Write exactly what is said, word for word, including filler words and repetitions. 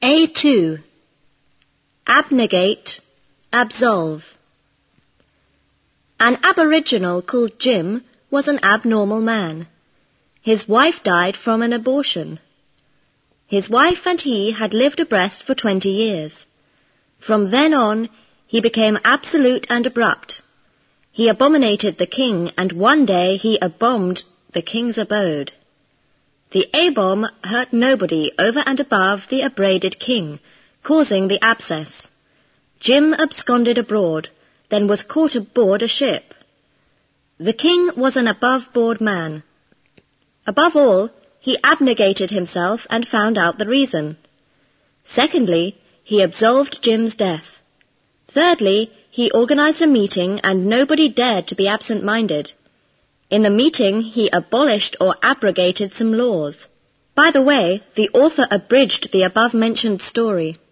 A two. Abnegate, absolve. An aboriginal called Jim was an abnormal man. His wife died from an abortion. His wife and he had lived abreast for twenty years. From then on, he became absolute and abrupt. He abominated the king, and one day he abomed the king's abode. The A-bomb hurt nobody over and above the abraded king, causing the abscess. Jim absconded abroad, then was caught aboard a ship. The king was an above-board man. Above all, he abnegated himself and found out the reason. Secondly, he absolved Jim's death. Thirdly, he organized a meeting and nobody dared to be absent-minded. In the meeting, he abolished or abrogated some laws. By the way, the author abridged the above-mentioned story.